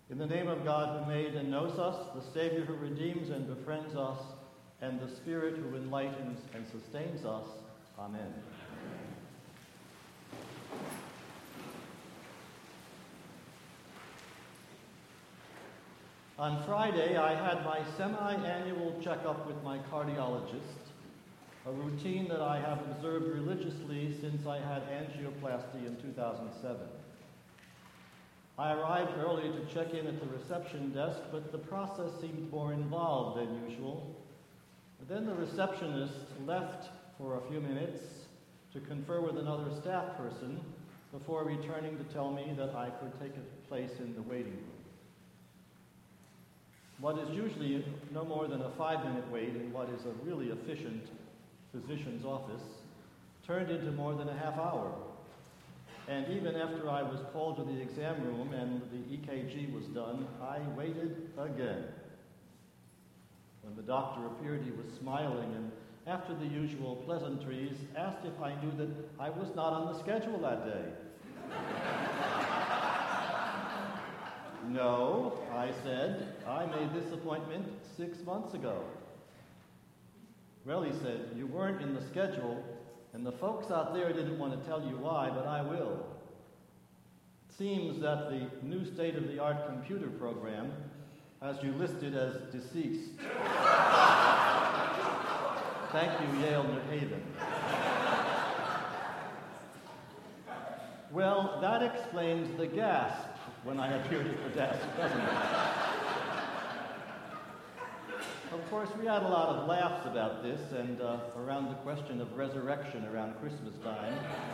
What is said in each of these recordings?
In the name of God who made and knows us, the Savior who redeems and befriends us, and the Spirit who enlightens and sustains us. Amen. On Friday, I had my semi-annual checkup with my cardiologist, a routine that I have observed religiously since I had angioplasty in 2007. I arrived early to check in at the reception desk, but the process seemed more involved than usual. But then the receptionist left for a few minutes to confer with another staff person before returning to tell me that I could take a place in the waiting room. What is usually no more than a 5-minute wait in what is a really efficient physician's office turned into more than a half hour. And even after I was called to the exam room and the EKG was done, I waited again. When the doctor appeared, he was smiling, and after the usual pleasantries, asked if I knew that I was not on the schedule that day. No, I said, I made this appointment 6 months ago. Well, he said, you weren't in the schedule, and the folks out there didn't want to tell you why, but I will. It seems that the new state-of-the-art computer program has you listed as deceased. Thank you, Yale New Haven. Well, that explains the gasp when I appeared at the desk, doesn't it? Of course, we had a lot of laughs about this and around the question of resurrection around Christmas time,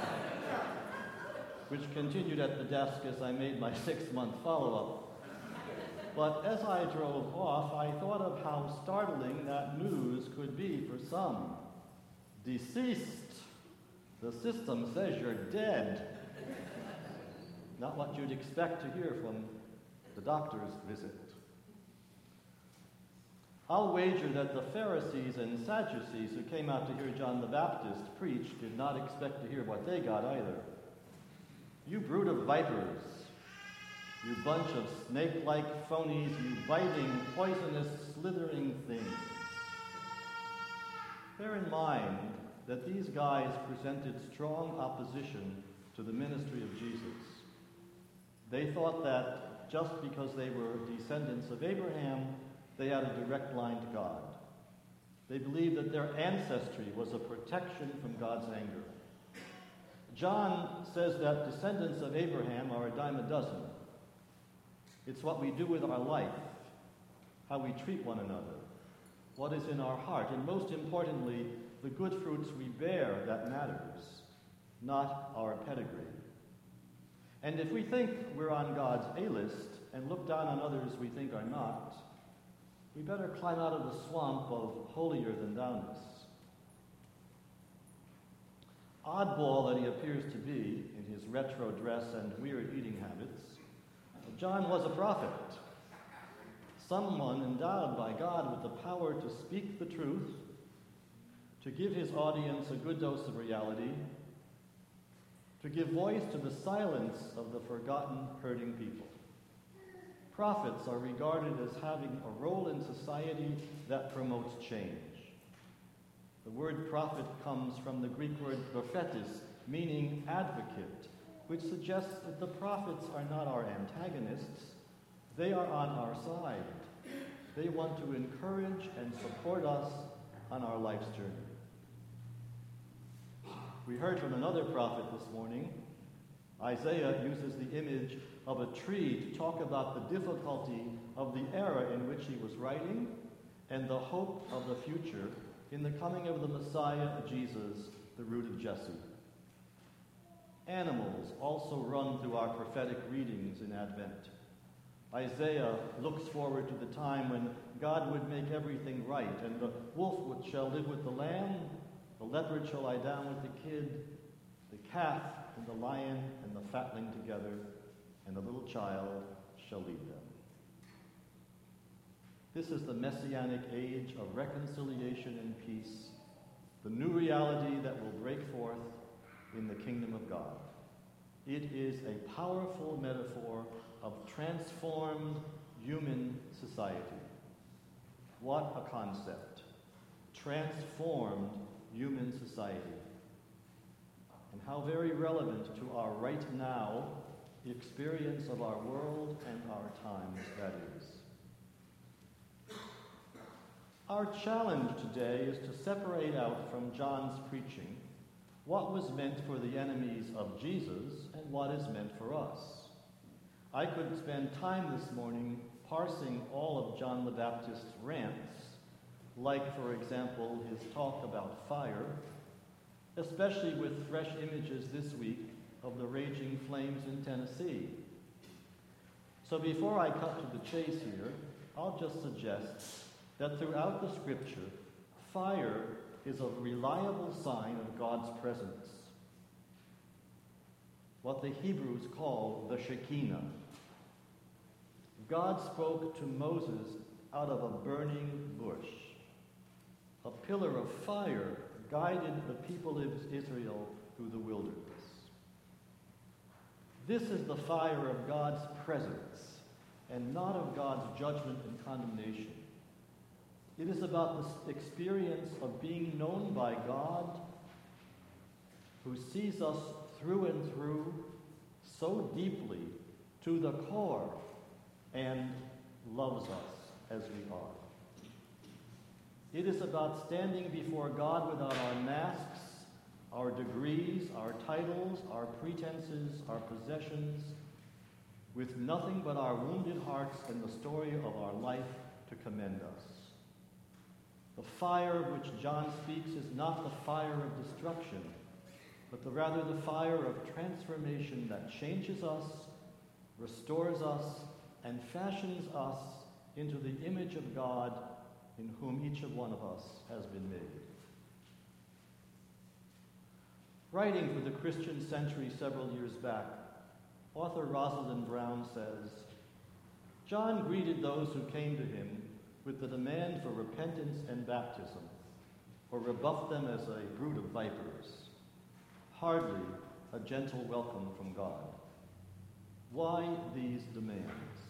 which continued at the desk as I made my 6-month follow-up. But as I drove off, I thought of how startling that news could be for some. Deceased. The system says you're dead. Not what you'd expect to hear from the doctor's visit. I'll wager that the Pharisees and Sadducees who came out to hear John the Baptist preach did not expect to hear what they got either. You brood of vipers, you bunch of snake-like phonies, you biting, poisonous, slithering things. Bear in mind that these guys presented strong opposition to the ministry of Jesus. They thought that just because they were descendants of Abraham, they had a direct line to God. They believed that their ancestry was a protection from God's anger. John says that descendants of Abraham are a dime a dozen. It's what we do with our life, how we treat one another, what is in our heart, and most importantly, the good fruits we bear that matters, not our pedigree. And if we think we're on God's A-list and look down on others we think are not, we better climb out of the swamp of holier-than-thou-ness. Oddball that he appears to be in his retro dress and weird eating habits, John was a prophet, someone endowed by God with the power to speak the truth, to give his audience a good dose of reality, to give voice to the silence of the forgotten, hurting people. Prophets are regarded as having a role in society that promotes change. The word prophet comes from the Greek word prophetis, meaning advocate, which suggests that the prophets are not our antagonists. They are on our side. They want to encourage and support us on our life's journey. We heard from another prophet this morning. Isaiah uses the image of a tree to talk about the difficulty of the era in which he was writing and the hope of the future in the coming of the Messiah, Jesus, the root of Jesse. Animals also run through our prophetic readings in Advent. Isaiah looks forward to the time when God would make everything right, and the wolf shall live with the lamb, the leopard shall lie down with the kid, the calf and the lion and the fatling together, and the little child shall lead them. This is the messianic age of reconciliation and peace, the new reality that will break forth in the kingdom of God. It is a powerful metaphor of transformed human society. What a concept. Transformed human society. And how very relevant to our right now experience of our world and our times that is. Our challenge today is to separate out from John's preaching what was meant for the enemies of Jesus and what is meant for us. I could spend time this morning parsing all of John the Baptist's rants, like, for example, his talk about fire, especially with fresh images this week of the raging flames in Tennessee. So before I cut to the chase here, I'll just suggest that throughout the Scripture, fire is a reliable sign of God's presence. What the Hebrews call the Shekinah. God spoke to Moses out of a burning bush. A pillar of fire guided the people of Israel through the wilderness. This is the fire of God's presence and not of God's judgment and condemnation. It is about the experience of being known by God, who sees us through and through so deeply to the core and loves us as we are. It is about standing before God without our masks, our degrees, our titles, our pretenses, our possessions, with nothing but our wounded hearts and the story of our life to commend us. The fire of which John speaks is not the fire of destruction, but rather the fire of transformation that changes us, restores us, and fashions us into the image of God in whom each of one of us has been made. Writing for the Christian Century several years back, author Rosalind Brown says, John greeted those who came to him with the demand for repentance and baptism, or rebuffed them as a brood of vipers. Hardly a gentle welcome from God. Why these demands?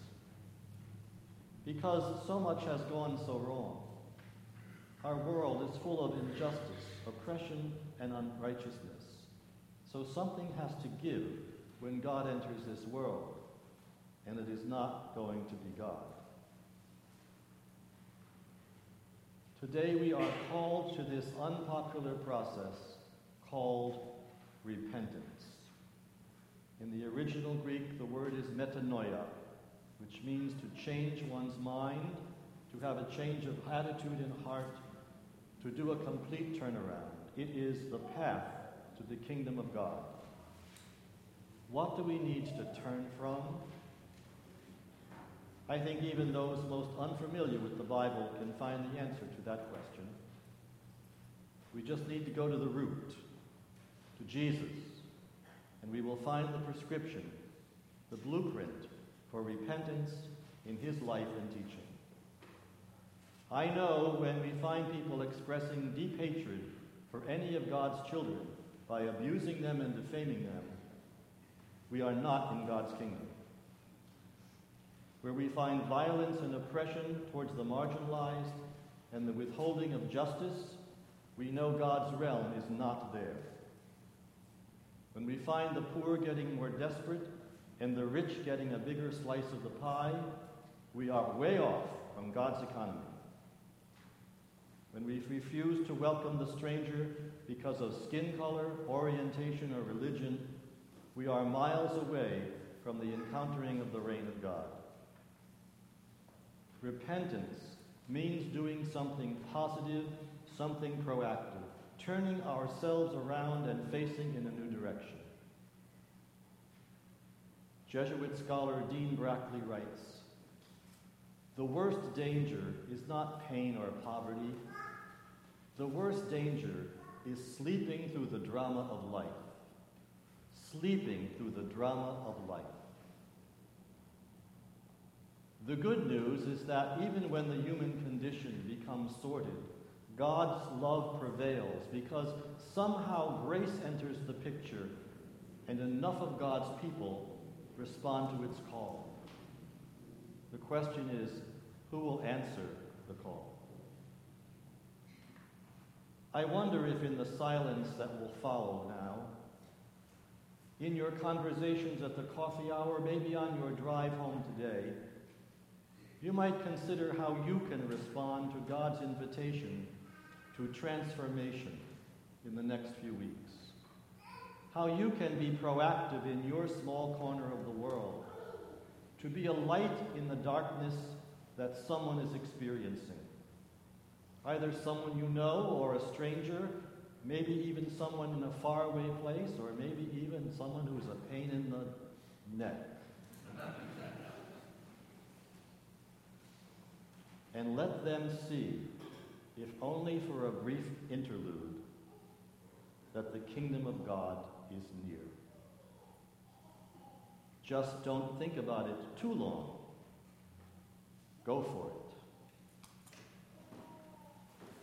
Because so much has gone so wrong. Our world is full of injustice, oppression, and unrighteousness. So something has to give when God enters this world, and it is not going to be God. Today we are called to this unpopular process called repentance. In the original Greek, the word is metanoia, which means to change one's mind, to have a change of attitude and heart, to do a complete turnaround. It is the path to the kingdom of God. What do we need to turn from? I think even those most unfamiliar with the Bible can find the answer to that question. We just need to go to the root, to Jesus, and we will find the prescription, the blueprint for repentance in his life and teaching. I know when we find people expressing deep hatred for any of God's children by abusing them and defaming them, we are not in God's kingdom. Where we find violence and oppression towards the marginalized and the withholding of justice, we know God's realm is not there. When we find the poor getting more desperate and the rich getting a bigger slice of the pie, we are way off from God's economy. When we refuse to welcome the stranger because of skin color, orientation, or religion, we are miles away from the encountering of the reign of God. Repentance means doing something positive, something proactive, turning ourselves around and facing in a new direction. Jesuit scholar Dean Brackley writes, "The worst danger is not pain or poverty. The worst danger is sleeping through the drama of life. Sleeping through the drama of life." The good news is that even when the human condition becomes sordid, God's love prevails because somehow grace enters the picture and enough of God's people respond to its call. question is, who will answer the call? I wonder if in the silence that will follow now, in your conversations at the coffee hour, maybe on your drive home today, you might consider how you can respond to God's invitation to transformation in the next few weeks. How you can be proactive in your small corner of the world to be a light in the darkness that someone is experiencing. Either someone you know or a stranger, maybe even someone in a faraway place, or maybe even someone who's a pain in the neck. And let them see, if only for a brief interlude, that the kingdom of God is near. Just don't think about it too long. Go for it.